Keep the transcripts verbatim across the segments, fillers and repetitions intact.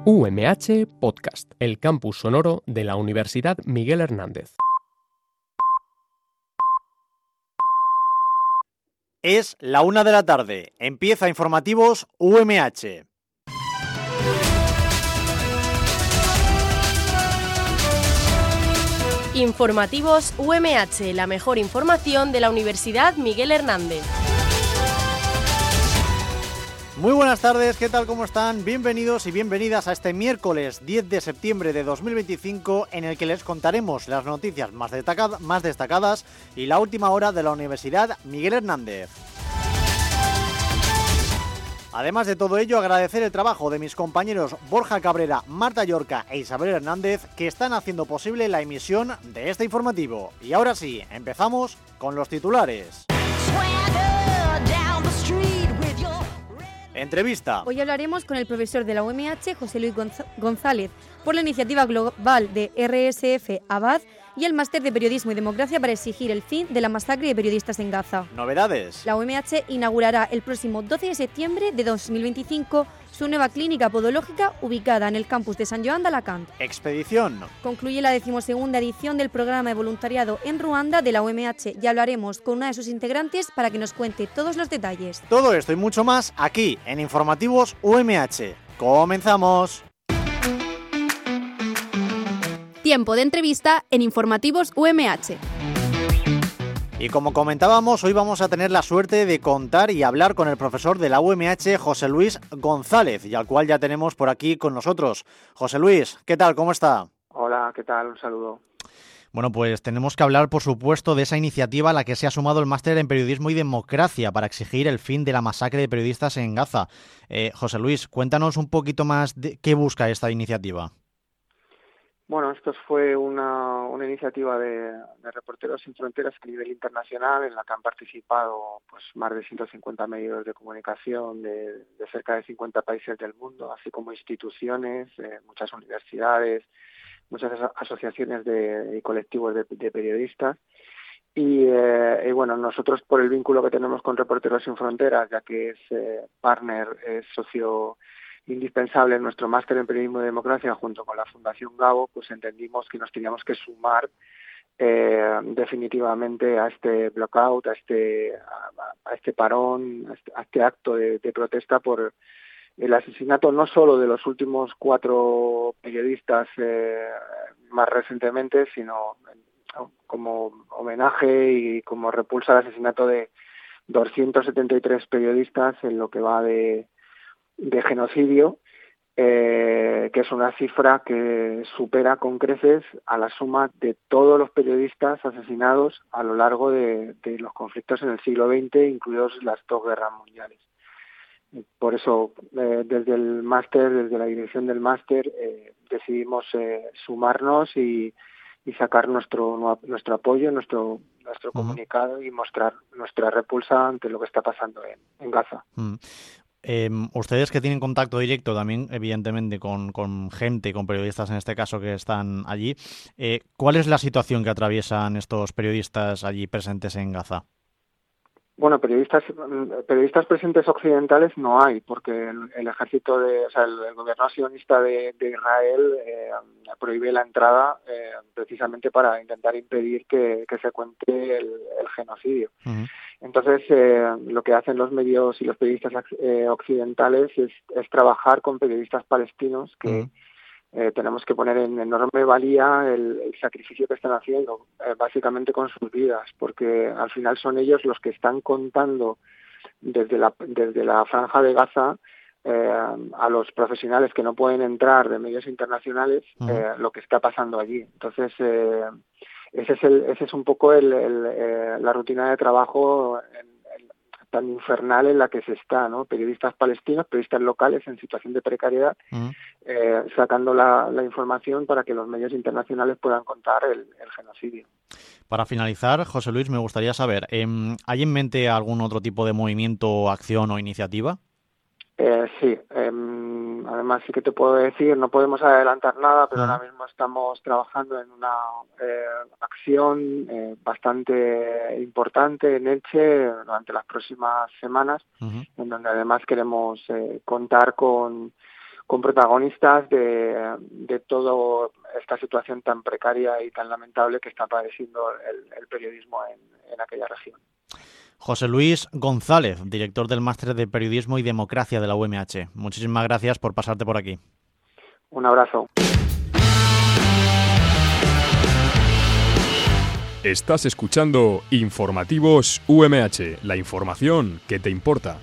U M H Podcast, el campus sonoro de la Universidad Miguel Hernández. Es la una de la tarde. Empieza Informativos U M H. Informativos U M H, la mejor información de la Universidad Miguel Hernández. Muy buenas tardes, ¿qué tal? ¿Cómo están? Bienvenidos y bienvenidas a este miércoles diez de septiembre de dos mil veinticinco, en el que les contaremos las noticias más, destacad- más destacadas y la última hora de la Universidad Miguel Hernández. Además de todo ello, agradecer el trabajo de mis compañeros Borja Cabrera, Marta Llorca e Isabel Hernández, que están haciendo posible la emisión de este informativo. Y ahora sí, empezamos con los titulares. Entrevista. Hoy hablaremos con el profesor de la U M H, José Luis González, por la iniciativa global de R S F Abad y el máster de Periodismo y Democracia para exigir el fin de la masacre de periodistas en Gaza. Novedades. La U M H inaugurará el próximo doce de septiembre de dos mil veinticinco su nueva clínica podológica ubicada en el campus de San Joan de Alacant. Expedición. Concluye la decimosegunda edición del programa de voluntariado en Ruanda de la U M H y hablaremos con una de sus integrantes para que nos cuente todos los detalles. Todo esto y mucho más aquí en Informativos U M H. ¡Comenzamos! Tiempo de entrevista en Informativos U M H. Y como comentábamos, hoy vamos a tener la suerte de contar y hablar con el profesor de la U M H, José Luis González, y al cual ya tenemos por aquí con nosotros. José Luis, ¿qué tal? ¿Cómo está? Hola, ¿qué tal? Un saludo. Bueno, pues tenemos que hablar, por supuesto, de esa iniciativa a la que se ha sumado el Máster en Periodismo y Democracia para exigir el fin de la masacre de periodistas en Gaza. Eh, José Luis, cuéntanos un poquito más de qué busca esta iniciativa. Bueno, esto fue una, una iniciativa de, de Reporteros Sin Fronteras a nivel internacional, en la que han participado pues más de ciento cincuenta medios de comunicación de, de cerca de cincuenta países del mundo, así como instituciones, eh, muchas universidades, muchas asociaciones de, y colectivos de, de periodistas. Y, eh, y bueno, nosotros, por el vínculo que tenemos con Reporteros Sin Fronteras, ya que es eh, partner, es socio indispensable en nuestro máster en Periodismo y Democracia junto con la Fundación Gabo, pues entendimos que nos teníamos que sumar eh, definitivamente a este blockout, a este a, a este parón, a este, a este acto de, de protesta por el asesinato no solo de los últimos cuatro periodistas eh, más recientemente, sino como homenaje y como repulsa al asesinato de doscientos setenta y tres periodistas en lo que va de de genocidio, eh, que es una cifra que supera con creces a la suma de todos los periodistas asesinados a lo largo de, de los conflictos en el siglo veinte, incluidos las dos guerras mundiales. Por eso, eh, desde el máster, desde la dirección del máster, eh, decidimos eh, sumarnos y, y sacar nuestro nuestro apoyo, nuestro nuestro uh-huh. comunicado y mostrar nuestra repulsa ante lo que está pasando en, en Gaza. Uh-huh. Eh, ustedes que tienen contacto directo también, evidentemente, con, con gente, con periodistas en este caso que están allí, eh, ¿cuál es la situación que atraviesan estos periodistas allí presentes en Gaza? Bueno, periodistas periodistas presentes occidentales no hay, porque el, el ejército de, o sea, el, el gobierno sionista de, de Israel eh, prohíbe la entrada eh, precisamente para intentar impedir que, que se cuente el, el genocidio. Uh-huh. Entonces, eh, lo que hacen los medios y los periodistas eh, occidentales es, es trabajar con periodistas palestinos que uh-huh. Eh, tenemos que poner en enorme valía el, el sacrificio que están haciendo, eh, básicamente con sus vidas, porque al final son ellos los que están contando desde la, desde la franja de Gaza eh, a los profesionales que no pueden entrar de medios internacionales uh-huh. eh, lo que está pasando allí. Entonces, eh, ese es el, ese es un poco el, el, eh, la rutina de trabajo en, tan infernal en la que se está, ¿no? Periodistas palestinos, periodistas locales en situación de precariedad, uh-huh. eh, sacando la, la información para que los medios internacionales puedan contar el, el genocidio. Para finalizar, José Luis, me gustaría saber, eh, ¿hay en mente algún otro tipo de movimiento, acción o iniciativa? Eh, sí, eh, además sí que te puedo decir, no podemos adelantar nada, pero uh-huh. ahora mismo estamos trabajando en una eh, acción eh, bastante importante en Elche durante las próximas semanas, uh-huh. en donde además queremos eh, contar con, con protagonistas de, de toda esta situación tan precaria y tan lamentable que está padeciendo el, el periodismo en, en aquella región. José Luis González, director del Máster de Periodismo y Democracia de la U M H. Muchísimas gracias por pasarte por aquí. Un abrazo. Estás escuchando Informativos U M H, la información que te importa.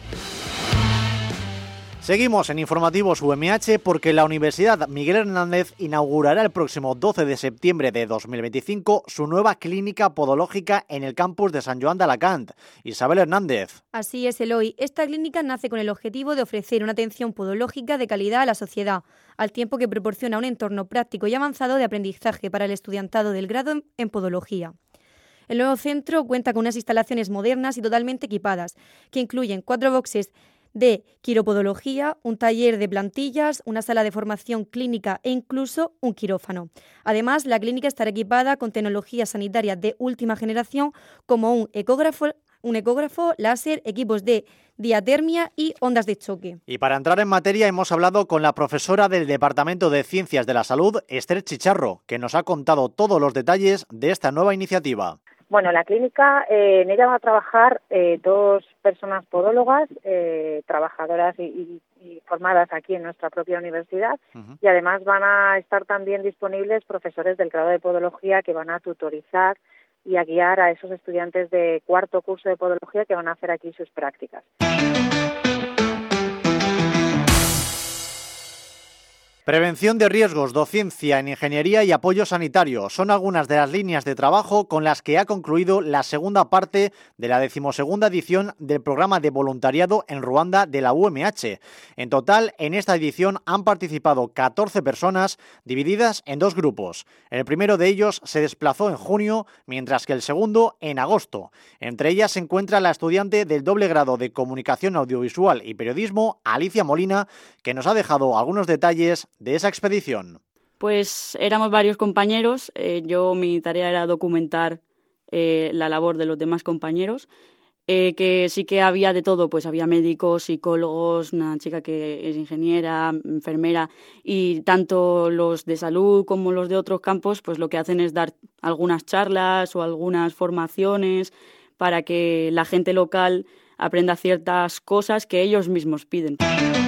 Seguimos en Informativos U M H porque la Universidad Miguel Hernández inaugurará el próximo doce de septiembre de dos mil veinticinco su nueva clínica podológica en el campus de Sant Joan d'Alacant. Isabel Hernández. Así es, Eloy. Esta clínica nace con el objetivo de ofrecer una atención podológica de calidad a la sociedad, al tiempo que proporciona un entorno práctico y avanzado de aprendizaje para el estudiantado del grado en podología. El nuevo centro cuenta con unas instalaciones modernas y totalmente equipadas, que incluyen cuatro boxes de quiropodología, un taller de plantillas, una sala de formación clínica e incluso un quirófano. Además, la clínica estará equipada con tecnología sanitaria de última generación como un ecógrafo, un ecógrafo, láser, equipos de diatermia y ondas de choque. Y para entrar en materia hemos hablado con la profesora del Departamento de Ciencias de la Salud, Esther Chicharro, que nos ha contado todos los detalles de esta nueva iniciativa. Bueno, la clínica, eh, en ella va a trabajar eh, dos personas podólogas, eh, trabajadoras y, y, y formadas aquí en nuestra propia universidad, uh-huh. y además van a estar también disponibles profesores del grado de podología que van a tutorizar y a guiar a esos estudiantes de cuarto curso de podología que van a hacer aquí sus prácticas. Prevención de riesgos, docencia en ingeniería y apoyo sanitario son algunas de las líneas de trabajo con las que ha concluido la segunda parte de la decimosegunda edición del programa de voluntariado en Ruanda de la U M H. En total, en esta edición han participado catorce personas divididas en dos grupos. El primero de ellos se desplazó en junio, mientras que el segundo en agosto. Entre ellas se encuentra la estudiante del doble grado de Comunicación Audiovisual y Periodismo, Alicia Molina, que nos ha dejado algunos detalles de esa expedición. Pues éramos varios compañeros, eh, yo mi tarea era documentar eh, la labor de los demás compañeros, eh, que sí que había de todo, pues había médicos, psicólogos, una chica que es ingeniera, enfermera, y tanto los de salud como los de otros campos, pues lo que hacen es dar algunas charlas o algunas formaciones para que la gente local aprenda ciertas cosas que ellos mismos piden.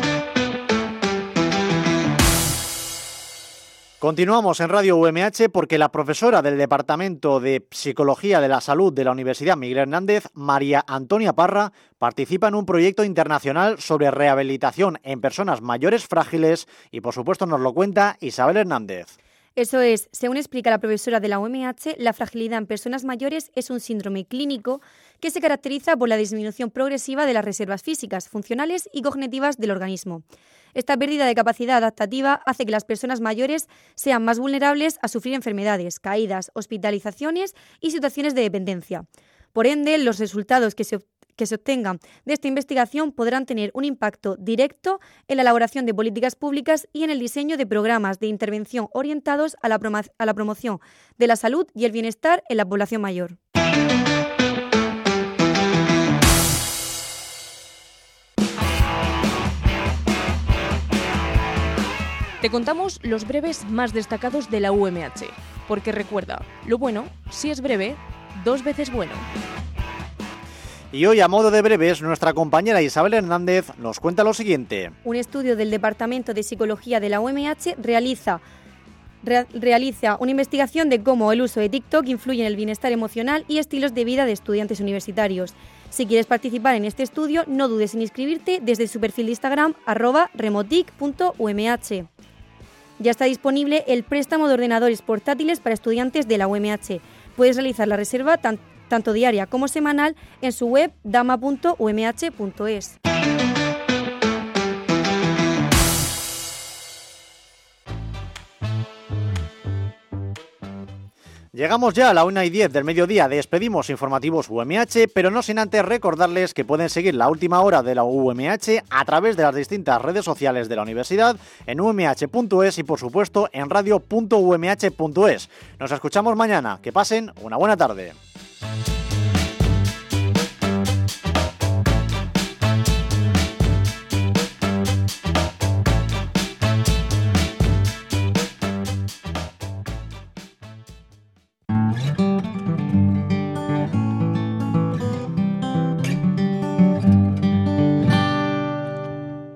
Continuamos en Radio U M H porque la profesora del Departamento de Psicología de la Salud de la Universidad Miguel Hernández, María Antonia Parra, participa en un proyecto internacional sobre rehabilitación en personas mayores frágiles y, por supuesto, nos lo cuenta Isabel Hernández. Eso es, según explica la profesora de la U M H, la fragilidad en personas mayores es un síndrome clínico que se caracteriza por la disminución progresiva de las reservas físicas, funcionales y cognitivas del organismo. Esta pérdida de capacidad adaptativa hace que las personas mayores sean más vulnerables a sufrir enfermedades, caídas, hospitalizaciones y situaciones de dependencia. Por ende, los resultados que se que se obtengan de esta investigación podrán tener un impacto directo en la elaboración de políticas públicas y en el diseño de programas de intervención orientados a la, prom- a la promoción de la salud y el bienestar en la población mayor. Te contamos los breves más destacados de la U M H, porque recuerda, lo bueno, si es breve, dos veces bueno. Y hoy, a modo de breves, nuestra compañera Isabel Hernández nos cuenta lo siguiente. Un estudio del Departamento de Psicología de la U M H realiza, re, realiza una investigación de cómo el uso de TikTok influye en el bienestar emocional y estilos de vida de estudiantes universitarios. Si quieres participar en este estudio, no dudes en inscribirte desde su perfil de Instagram, arroba remotic punto u m h. Ya está disponible el préstamo de ordenadores portátiles para estudiantes de la U M H. Puedes realizar la reserva tanto tanto diaria como semanal, en su web dama punto u m h punto es. Llegamos ya a la una y diez del mediodía, despedimos informativos U M H, pero no sin antes recordarles que pueden seguir la última hora de la U M H a través de las distintas redes sociales de la universidad, en u m h punto es y por supuesto en radio punto u m h punto es. Nos escuchamos mañana, que pasen una buena tarde.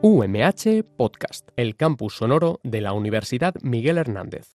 U M H Podcast, el campus sonoro de la Universidad Miguel Hernández.